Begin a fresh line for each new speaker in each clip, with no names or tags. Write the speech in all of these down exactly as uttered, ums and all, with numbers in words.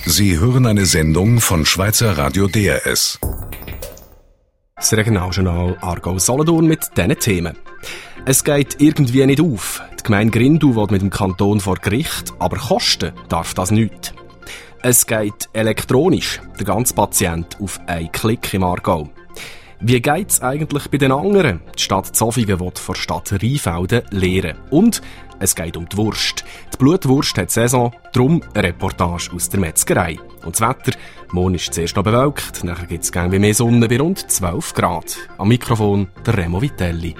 Sie hören eine Sendung von Schweizer Radio D R S.
Das Regionaljournal Aargau-Solothurn mit diesen Themen. Es geht irgendwie nicht auf. Die Gemeinde Grindu will mit dem Kanton vor Gericht, aber kosten darf das nicht. Es geht elektronisch, der ganze Patient auf einen Klick im Aargau. Wie geht's eigentlich bei den anderen? Die Stadt Zofingen will vor Stadt Rheinfelden lehren. Und es geht um die Wurst. Die Blutwurst hat Saison, darum eine Reportage aus der Metzgerei. Und das Wetter, morgen ist zuerst noch bewölkt, nachher gibt es gäng wie mehr Sonne bei rund zwölf Grad. Am Mikrofon der Remo Vitelli.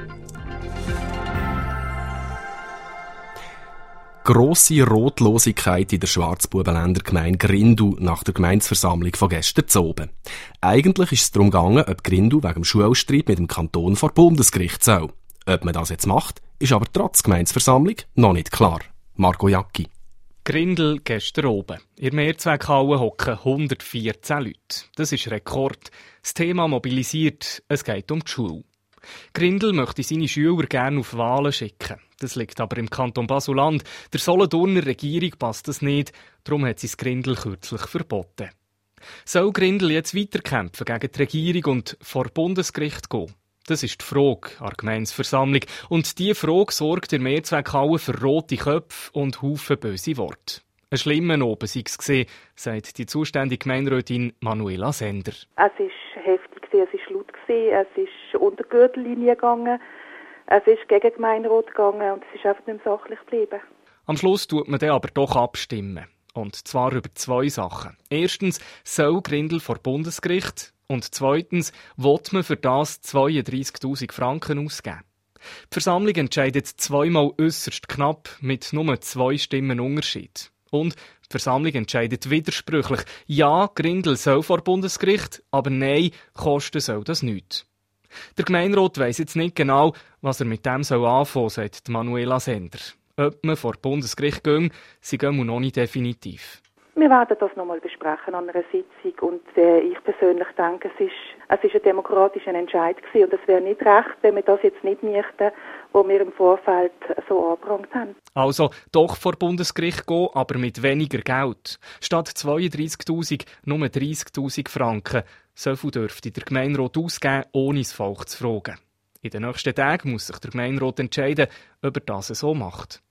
Grosse Rotlosigkeit in der Schwarzbubenländer Gemeinde Grindu nach der Gemeindeversammlung von gestern zu oben. Eigentlich ist es darum gegangen, ob Grindu wegen dem Schulstreit mit dem Kanton vor Bundesgericht soll. Ob man das jetzt macht, ist aber trotz Gemeindeversammlung noch nicht klar. Marco Jacki.
Grindel gestern oben. In der Mehrzweckhalle hocken hundertvierzehn Leute. Das ist Rekord. Das Thema mobilisiert, es geht um die Schule. Grindel möchte seine Schüler gerne auf Wahlen schicken. Das liegt aber im Kanton Basel-Land. Der Solothurner Regierung passt das nicht, darum hat sie das Grindel kürzlich verboten. Soll Grindel jetzt weiterkämpfen gegen die Regierung und vor Bundesgericht gehen? Das ist die Frage an der Gemeindeversammlung. Und diese Frage sorgt in der Mehrzweckhalle für rote Köpfe und Haufen böse Worte. Ein schlimmer Oben sei es gesehen, sagt die zuständige Gemeinderätin Manuela Sender.
Es war heftig, es war laut, es ist unter die Gürtellinie gegangen, es ist gegen den Gemeinderat gegangen und es ist einfach nicht mehr sachlich geblieben.
Am Schluss tut man dann aber doch abstimmen. Und zwar über zwei Sachen. Erstens soll Grindel vor Bundesgericht und zweitens will man für das zweiunddreissigtausend Franken ausgeben. Die Versammlung entscheidet zweimal äusserst knapp mit nur zwei Stimmen Unterschied. Und die Versammlung entscheidet widersprüchlich. Ja, Grindel soll vor Bundesgericht, aber nein, kosten soll das nicht. Der Gemeinderat weiss jetzt nicht genau, was er mit dem soll anfangen soll, sagt Manuela Sender. Ob man vor Bundesgericht gehen, sie gehen noch nicht definitiv.
Wir werden das noch einmal besprechen an einer Sitzung und äh, ich persönlich denke, es ist, es ist ein demokratischer Entscheid gewesen und es wäre nicht recht, wenn wir das jetzt nicht möchten, was wir im Vorfeld so angebracht haben.
Also doch vor Bundesgericht gehen, aber mit weniger Geld. Statt zweiunddreissigtausend nur dreissigtausend Franken. So viel dürfte der Gemeinderat ausgeben, ohne das Volk zu fragen. In den nächsten Tagen muss sich der Gemeinderat entscheiden, ob er das so macht.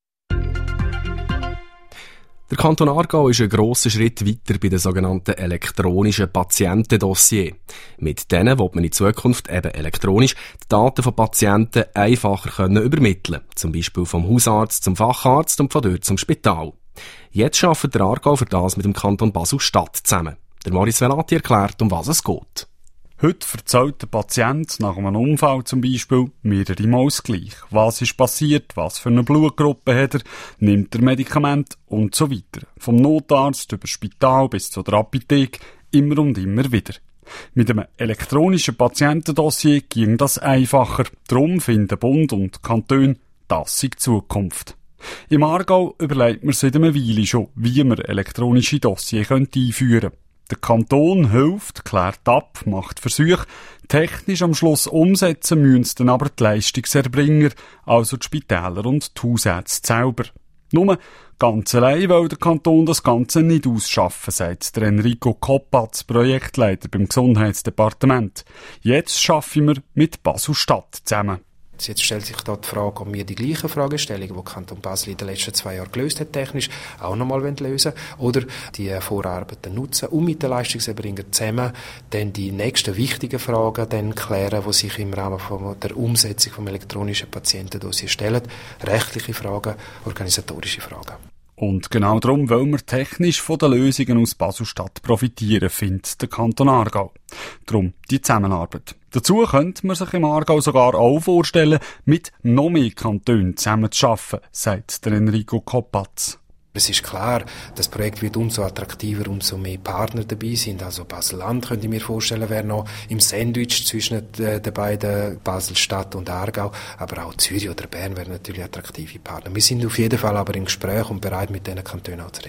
Der Kanton Aargau ist ein grosser Schritt weiter bei den sogenannten elektronischen Patientendossiers. Mit denen will man in Zukunft eben elektronisch die Daten von Patienten einfacher können übermitteln. Zum Beispiel vom Hausarzt zum Facharzt und von dort zum Spital. Jetzt arbeitet der Aargau für das mit dem Kanton Basel-Stadt zusammen. Der Maurice Velati erklärt, um was es geht.
Heute erzählt der Patient nach einem Unfall zum Beispiel mehrere Mal gleich. Was ist passiert, was für eine Blutgruppe hat er, nimmt er Medikament und so weiter. Vom Notarzt über das Spital bis zur Apotheke, immer und immer wieder. Mit einem elektronischen Patientendossier ging das einfacher. Darum finden Bund und Kantone, das sei die Zukunft. Im Aargau überlegt man seit einer Weile schon, wie man elektronische Dossiers einführen könnte. Der Kanton hilft, klärt ab, macht Versuche. Technisch am Schluss umsetzen müssen dann aber die Leistungserbringer, also die Spitäler und die Hausärzte selber. Nur ganz allein will der Kanton das Ganze nicht ausschaffen, sagt der Enrico Koppatz, Projektleiter beim Gesundheitsdepartement. Jetzt schaffen wir mit Basel-Stadt zusammen.
Jetzt stellt sich da die Frage, ob wir die gleichen Fragestellungen, die Kanton Basel in den letzten zwei Jahren gelöst hat, technisch auch nochmal lösen wollen, oder die Vorarbeiten nutzen, um mit den Leistungserbringern zusammen dann die nächsten wichtigen Fragen dann klären, die sich im Rahmen von der Umsetzung vom elektronischen Patientendossier stellen. Rechtliche Fragen, organisatorische Fragen.
Und genau darum wollen wir technisch von den Lösungen aus Basel-Stadt profitieren, findet der Kanton Aargau. Darum die Zusammenarbeit. Dazu könnte man sich im Aargau sogar auch vorstellen, mit noch mehr Kantonen zusammenzuarbeiten, sagt der Enrico Koppatz.
Es ist klar, das Projekt wird umso attraktiver, umso mehr Partner dabei sind. Also Basel-Land könnte ich mir vorstellen, wäre noch im Sandwich zwischen den beiden, Basel-Stadt und Aargau. Aber auch Zürich oder Bern wären natürlich attraktive Partner. Wir sind auf jeden Fall aber im Gespräch und bereit, mit diesen Kantonen auch zu reden.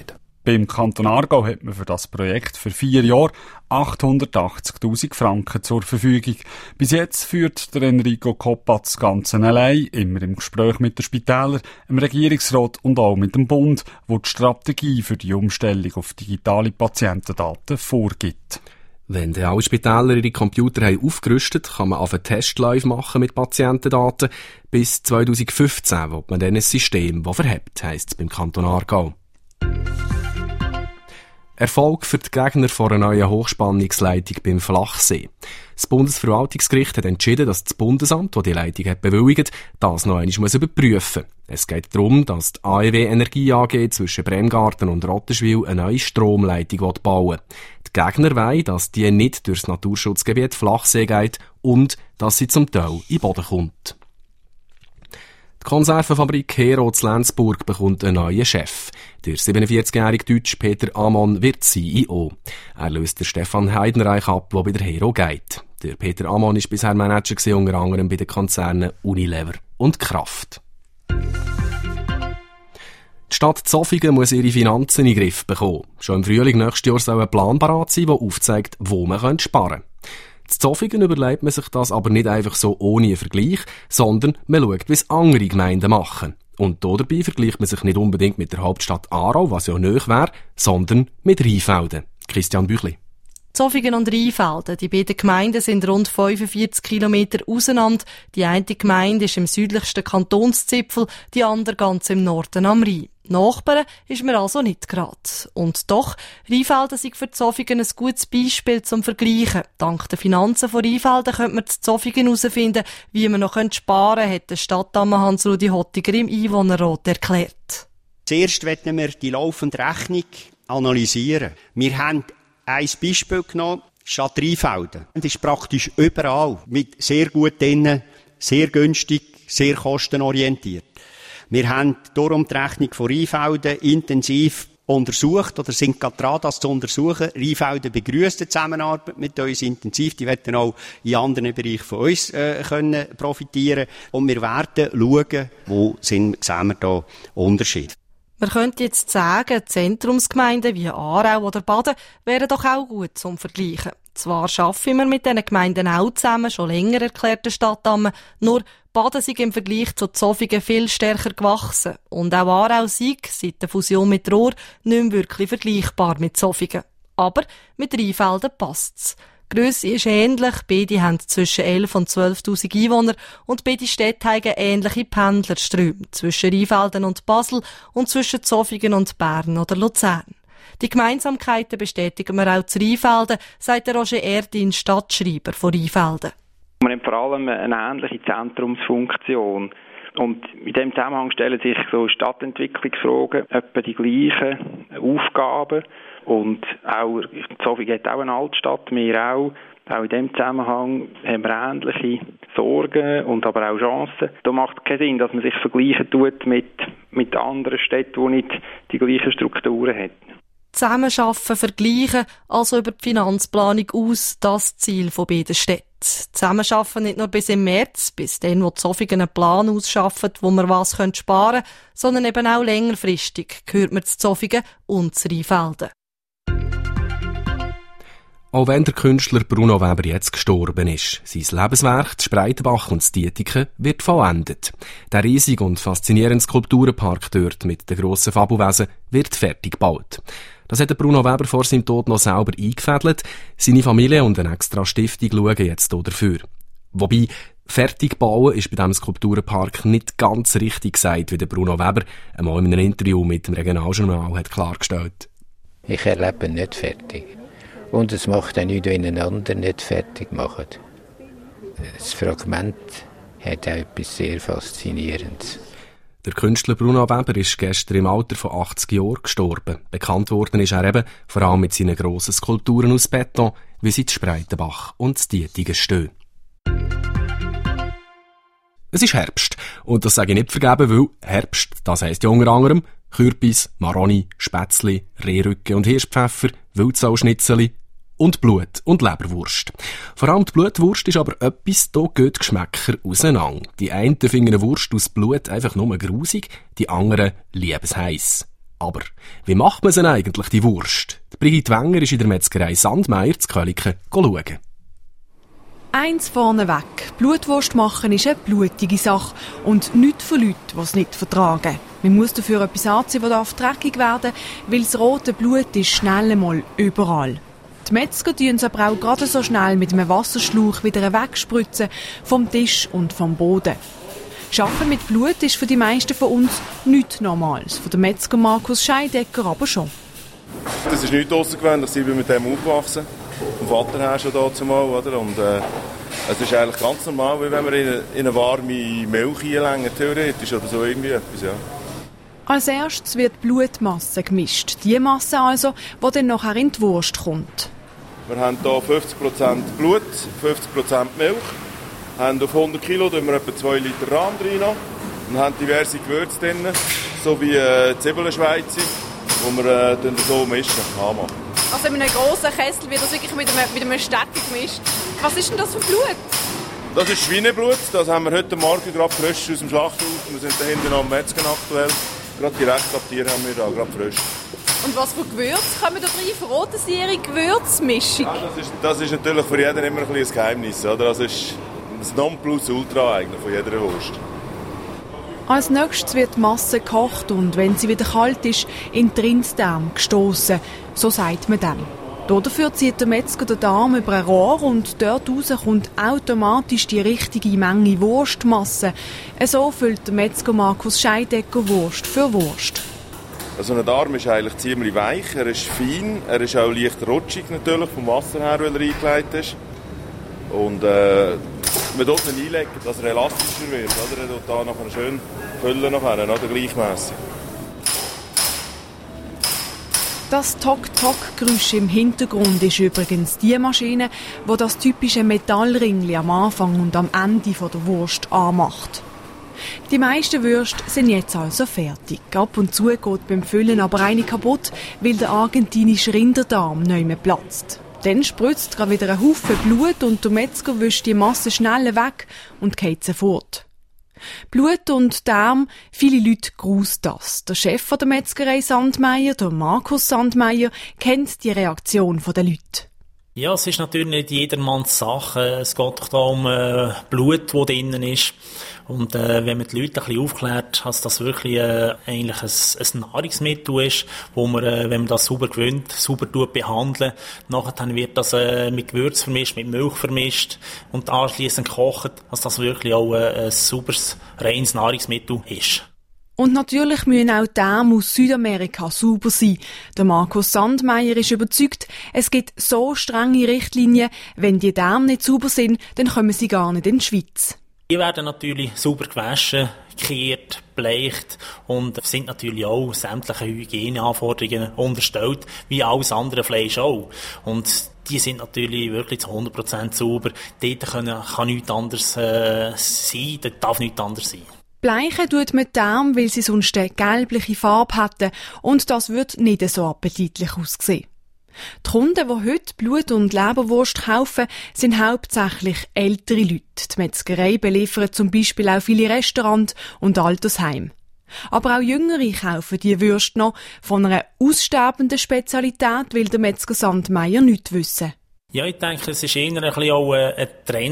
Beim Kanton Aargau hat man für das Projekt für vier Jahre achthundertachtzigtausend Franken zur Verfügung. Bis jetzt führt der Enrico Koppa das Ganze allein, immer im Gespräch mit den Spitälern, dem Regierungsrat und auch mit dem Bund, wo die Strategie für die Umstellung auf digitale Patientendaten vorgibt.
Wenn dann alle Spitäler ihre Computer haben aufgerüstet, kann man auf einen Testläufe machen mit Patientendaten. Bis zwanzig fünfzehn will man dann ein System, das verhebt, heisst es beim Kanton Aargau. Erfolg für die Gegner von einer neuen Hochspannungsleitung beim Flachsee. Das Bundesverwaltungsgericht hat entschieden, dass das Bundesamt, das die Leitung hat bewilligt, das noch einmal überprüfen muss. Es geht darum, dass die A E W Energie A G zwischen Bremgarten und Rottenschwil eine neue Stromleitung bauen will. Die Gegner wollen, dass die nicht durchs Naturschutzgebiet Flachsee geht und dass sie zum Teil in den Boden kommt. Die Konservenfabrik Hero in Lenzburg bekommt einen neuen Chef. Der siebenundvierzigjährige Deutsche Peter Ammann wird C E O. Er löst den Stefan Heidenreich ab, der bei der Hero geht. Der Peter Ammann war bisher Manager gewesen, unter anderem bei den Konzernen Unilever und Kraft. Die Stadt Zofingen muss ihre Finanzen in den Griff bekommen. Schon im Frühling nächstes Jahr soll ein Plan parat sein, der aufzeigt, wo man sparen kann. In Zofingen überlegt man sich das aber nicht einfach so ohne einen Vergleich, sondern man schaut, wie es andere Gemeinden machen. Und dabei vergleicht man sich nicht unbedingt mit der Hauptstadt Aarau, was ja nahe wäre, sondern mit Rheinfelden. Christian Büchli.
Zofingen und Rheinfelden, die beiden Gemeinden sind rund fünfundvierzig Kilometer auseinander. Die eine Gemeinde ist im südlichsten Kantonszipfel, die andere ganz im Norden am Rhein. Nachbarn ist man also nicht gerade. Und doch, Rheinfelden sind für Zofingen ein gutes Beispiel zum Vergleichen. Dank der Finanzen von Rheinfelden könnte man zu Zofingen herausfinden, wie man noch sparen könnte, hat der Stadtdame Hans-Rudi Hottiger im Einwohnerrat erklärt.
Zuerst wollen wir die laufende Rechnung analysieren. Wir haben ein Beispiel genommen, Stadt Rheinfelden. Das ist praktisch überall mit sehr gut drin, sehr günstig, sehr kostenorientiert. Wir haben darum die Rechnung von Rheinfelden intensiv untersucht oder sind gerade dran, das zu untersuchen. Rheinfelden begrüsst die Zusammenarbeit mit uns intensiv. Die werden auch in anderen Bereichen von uns äh, können profitieren. Und wir werden schauen, wo sind, sehen wir da Unterschiede.
Man könnte jetzt sagen, Zentrumsgemeinden wie Aarau oder Baden wären doch auch gut zum Vergleichen. Zwar arbeiten wir mit diesen Gemeinden auch zusammen, schon länger, erklärt der Stadtdame, nur Baden sei im Vergleich zu Zofingen viel stärker gewachsen. Und auch Aarau sei seit der Fusion mit Rohr nicht mehr wirklich vergleichbar mit Zofingen. Aber mit Rheinfelden passt's. Die Grösse ist ähnlich, beide haben zwischen elf und zwölftausend Einwohner und beide Städte haben ähnliche Pendlerströme zwischen Rheinfelden und Basel und zwischen Zofingen und Bern oder Luzern. Die Gemeinsamkeiten bestätigen wir auch zu Rheinfelden, sagt der Roger Erdin, Stadtschreiber von Rheinfelden.
Wir haben vor allem eine ähnliche Zentrumsfunktion. Und in diesem Zusammenhang stellen sich so Stadtentwicklungsfragen etwa die gleichen Aufgaben. Und auch, Zofingen hat auch eine Altstadt, wir auch. Auch in diesem Zusammenhang haben wir ähnliche Sorgen und aber auch Chancen. Da macht es keinen Sinn, dass man sich vergleichen tut mit, mit anderen Städten, die nicht die gleichen Strukturen haben.
Zusammenarbeiten, vergleichen, also über die Finanzplanung aus, das Ziel von beiden Städten. Zusammenarbeiten nicht nur bis im März, bis dann, wo die Zofingen einen Plan ausschafft, wo wir was sparen können, sondern eben auch längerfristig, gehört man zu Zofingen und zu Rheinfelden.
Auch wenn der Künstler Bruno Weber jetzt gestorben ist, sein Lebenswerk, die Spreitenbach und das Dietiken, wird vollendet. Der riesige und faszinierende Skulpturenpark dort mit den grossen Fabelwesen wird fertig gebaut. Das hat Bruno Weber vor seinem Tod noch selber eingefädelt. Seine Familie und eine extra Stiftung schauen jetzt hier dafür. Wobei, fertig bauen ist bei diesem Skulpturenpark nicht ganz richtig gesagt, wie der Bruno Weber einmal in einem Interview mit dem Regionaljournal hat klargestellt.
Ich erlebe nicht fertig. Und es macht auch nichts, wenn ein anderer nicht fertig macht. Das Fragment hat auch etwas sehr Faszinierendes.
Der Künstler Bruno Weber ist gestern im Alter von achtzig Jahren gestorben. Bekannt worden ist er eben vor allem mit seinen grossen Skulpturen aus Beton, wie sie zu Spreitenbach und zu Dietigen stehen. Es ist Herbst. Und das sage ich nicht vergeben, weil Herbst, das heisst ja unter anderem Kürbis, Maroni, Spätzli, Rehrücken und Hirschpfeffer, Wildsauschnitzeli und Blut- und Leberwurst. Vor allem die Blutwurst ist aber etwas, da geht die Geschmäcker auseinander. Die einen finden eine Wurst aus Blut einfach nur grusig, die anderen lieben es heiss. Aber wie macht man denn eigentlich, die Wurst? Die Brigitte Wenger ist in der Metzgerei Sandmeier zu Köliken schauen.
Eins vorneweg. Blutwurst machen ist eine blutige Sache und nichts für Leute, die es nicht vertragen. Man muss dafür etwas anziehen, das dreckig werden darf, weil das rote Blut ist schnell einmal überall. Die Metzger tun es aber auch gerade so schnell mit einem Wasserschlauch wieder wegspritzen vom Tisch und vom Boden. Arbeiten mit Blut ist für die meisten von uns nichts Normales. Für den Metzger Markus Scheidecker aber schon.
Das ist nichts außergewöhnlich, ich bin mit dem aufgewachsen. Vom Vater her schon dazu mal, oder? Und äh, es ist eigentlich ganz normal, wie wenn man in eine, in eine warme Milch einlängen, theoretisch oder so irgendwie etwas, ja.
Als erstes wird Blutmasse gemischt. Die Masse also, die dann nachher in die Wurst kommt.
Wir haben hier fünfzig Prozent Blut, fünfzig Prozent Milch. Wir haben auf hundert Kilo wir etwa zwei Liter Rahm drin und haben diverse Gewürze drin, so wie äh, Zwiebelschweizer, die wir äh, so mischen, anmachen.
Also in einem grossen Kessel wird das wirklich mit einem, mit einem Stecken gemischt. Was ist denn das für Blut?
Das ist Schweineblut. Das haben wir heute Morgen gerade frisch aus dem Schlachthaus. Wir sind da hinten am Metzgen aktuell. Gerade direkt ab Tier haben wir da, gerade frisch.
Und was für Gewürze kommen da rein? Verraten Sie Ihre Gewürzmischung?
Ja, das, ist, das ist natürlich für jeden immer ein, ein Geheimnis. Oder? Das ist das Nonplusultra eigentlich von jeder Wurst.
Als nächstes wird die Masse gekocht und, wenn sie wieder kalt ist, in den Rinddarm gestossen. So sagt man dem. Dafür zieht der Metzger den Darm über ein Rohr und dort raus kommt automatisch die richtige Menge Wurstmasse. So füllt der Metzger Markus Scheidecker Wurst für Wurst.
Also ein Darm ist eigentlich ziemlich weich, er ist fein, er ist auch leicht rutschig natürlich vom Wasser her, weil er eingelegt ist. Und äh, man tut ihn einlegen, dass er elastischer wird. Oder? Er tut da nachher schön füllen, nachher, oder gleichmässig.
Das Tok-Tok-Geräusch im Hintergrund ist übrigens die Maschine, die das typische Metallringli am Anfang und am Ende der Wurst anmacht. Die meisten Würste sind jetzt also fertig. Ab und zu geht beim Füllen aber eine kaputt, weil der argentinische Rinderdarm nicht mehr platzt. Dann spritzt gerade wieder ein Haufen Blut und der Metzger wischt die Masse schnell weg und geht sie fort. Blut und Darm, viele Leute grußt das. Der Chef der Metzgerei Sandmeier, der Markus Sandmeier, kennt die Reaktion der Leute.
Ja, es ist natürlich nicht jedermanns Sache. Es geht doch da um äh, Blut, das drinnen ist. Und äh, wenn man die Leute ein bisschen aufklärt, dass das wirklich äh, eigentlich ein, ein Nahrungsmittel ist, wo man, äh, wenn man das sauber gewöhnt, sauber tut, behandeln, nachher dann wird das äh, mit Gewürz vermischt, mit Milch vermischt und anschliessend gekocht, dass das wirklich auch äh, ein sauberes, reines Nahrungsmittel ist.
Und natürlich müssen auch Därme aus Südamerika sauber sein. Der Markus Sandmeier ist überzeugt, es gibt so strenge Richtlinien, wenn die Därme nicht sauber sind, dann kommen sie gar nicht in die Schweiz.
Die werden natürlich sauber gewaschen, gekehrt, bleicht und sind natürlich auch sämtliche Hygieneanforderungen unterstellt, wie alles andere Fleisch auch. Und die sind natürlich wirklich zu hundert Prozent sauber. Dort können, kann nichts anderes äh, sein, dort darf nichts anderes sein.
Bleichen tut man die Därme, weil sie sonst eine gelbliche Farbe hätten und das wird nicht so appetitlich aussehen. Die Kunden, die heute Blut- und Leberwurst kaufen, sind hauptsächlich ältere Leute. Die Metzgerei beliefert zum Beispiel auch viele Restaurants und Altersheime. Aber auch Jüngere kaufen die Würste noch von einer aussterbenden Spezialität, will der Metzger Sandmeier nichts wissen.
Ja, ich denke, es ist eher ein bisschen auch ein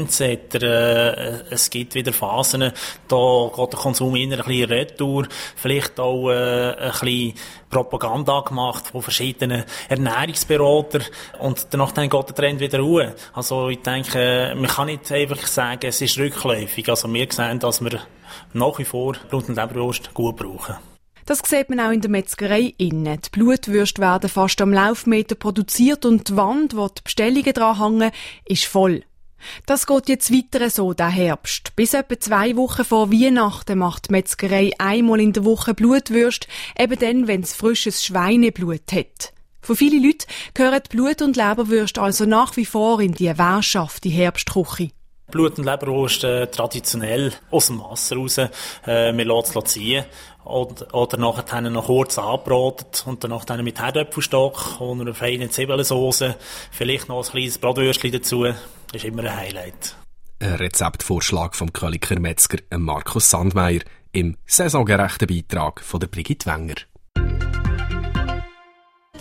Trendsetter. Es gibt wieder Phasen, da geht der Konsum eher ein bisschen retour. Vielleicht auch ein bisschen Propaganda gemacht von verschiedenen Ernährungsberatern. Und danach dann geht der Trend wieder ruhen. Also ich denke, man kann nicht einfach sagen, es ist rückläufig. Also wir sehen, dass wir nach wie vor Blut- und Leberwurst gut brauchen.
Das sieht man auch in der Metzgerei innen. Die Blutwürste werden fast am Laufmeter produziert und die Wand, wo die Bestellungen dran hängen, ist voll. Das geht jetzt weiter so, der Herbst. Bis etwa zwei Wochen vor Weihnachten macht die Metzgerei einmal in der Woche Blutwürste, eben dann, wenn es frisches Schweineblut hat. Für viele Leute gehören Blut- und Leberwürste also nach wie vor in die währschafte Herbstküche.
Blut- und Leberwurst äh, traditionell aus dem Wasser raus. Äh, wir lassen es ziehen. Oder, oder nachher noch kurz angebraten und danach dann mit Herdöpfelstock und einer feinen Zwiebelsauce. Vielleicht noch ein kleines Bratwürstchen dazu. Das ist immer ein Highlight.
Ein Rezeptvorschlag vom Köliker Metzger Markus Sandmeier im saisongerechten Beitrag von der Brigitte Wenger.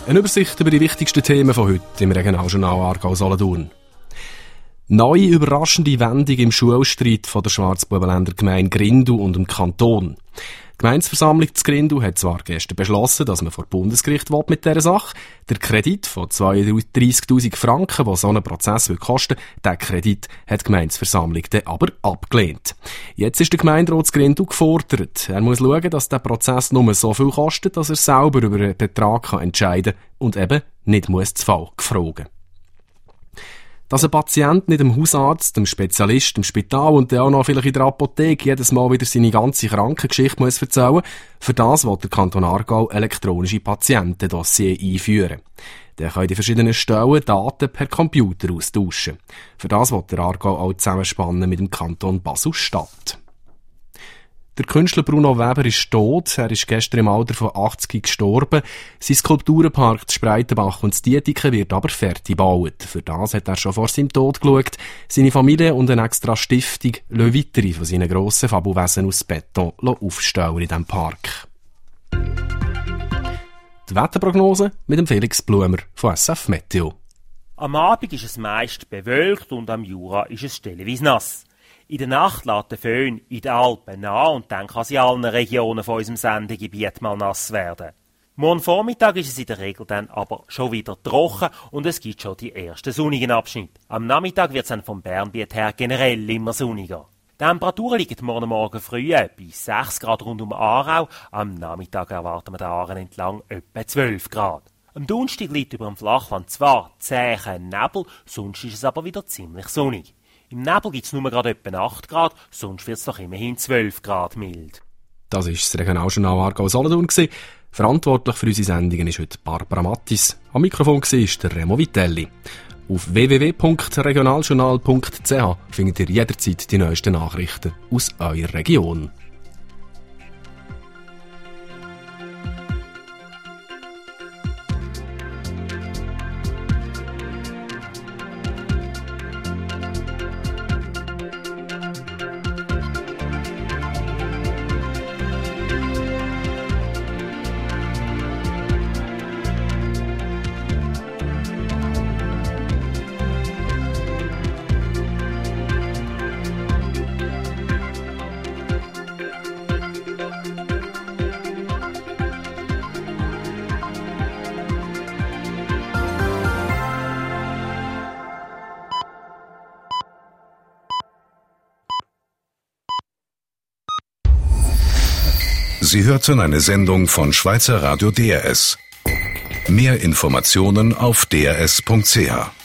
Eine Übersicht über die wichtigsten Themen von heute im Regionaljournal Aargau-Solothurn. Neue überraschende Wendung im Schulstreit von der Schwarzbubenländer Gemeinde Grindu und dem Kanton. Die Gemeindeversammlung zu Grindu hat zwar gestern beschlossen, dass man vor Bundesgericht will mit dieser Sache. Der Kredit von zweiunddreissigtausend Franken, den so ein Prozess will kosten, den Kredit hat die Gemeindeversammlung dann aber abgelehnt. Jetzt ist der Gemeinderat zu Grindu gefordert. Er muss schauen, dass der Prozess nur so viel kostet, dass er selber über einen Betrag kann entscheiden kann und eben nicht muss zu Fall gefragen. Dass ein Patient nicht dem Hausarzt, dem Spezialist, dem Spital und dann auch noch vielleicht in der Apotheke jedes Mal wieder seine ganze Krankengeschichte muss erzählen, für das will der Kanton Aargau elektronische Patientendossier einführen. Dann können die verschiedenen Stellen Daten per Computer austauschen. Für das will der Aargau auch zusammenspannen mit dem Kanton Basel-Stadt. Der Künstler Bruno Weber ist tot. Er ist gestern im Alter von achtzig gestorben. Sein Skulpturenpark zu Spreitenbach und zu Dietiken wird aber fertig gebaut. Für das hat er schon vor seinem Tod geschaut. Seine Familie und eine extra Stiftung lassen weitere von seinen grossen Fabelwesen aus Beton aufstellen in diesem Park. Die Wetterprognose mit dem Felix Blumer von S F Meteo.
Am Abend ist es meist bewölkt und am Jura ist es stellenweise nass. In der Nacht lässt der Föhn in den Alpen nach und dann kann es in allen Regionen von unserem Sendegebiet mal nass werden. Morgen Vormittag ist es in der Regel dann aber schon wieder trocken und es gibt schon die ersten sonnigen Abschnitte. Am Nachmittag wird es dann vom Bernbiet her generell immer sonniger. Die Temperaturen liegen morgen Morgen früh bei sechs Grad rund um Aarau, am Nachmittag erwarten wir den Aaren entlang etwa zwölf Grad. Am Donnerstag liegt über dem Flachland zwar zäher Nebel, sonst ist es aber wieder ziemlich sonnig. Im Nebel gibt es nur gerade etwa acht Grad, sonst wird es doch immerhin zwölf Grad mild.
Das war das Regionaljournal Aargau-Solothurn. Verantwortlich für unsere Sendungen ist heute Barbara Mattis. Am Mikrofon war der Remo Vitelli. Auf w w w punkt regionaljournal punkt c h findet ihr jederzeit die neuesten Nachrichten aus eurer Region.
Sie hörten eine Sendung von Schweizer Radio D R S. Mehr Informationen auf d r s punkt c h.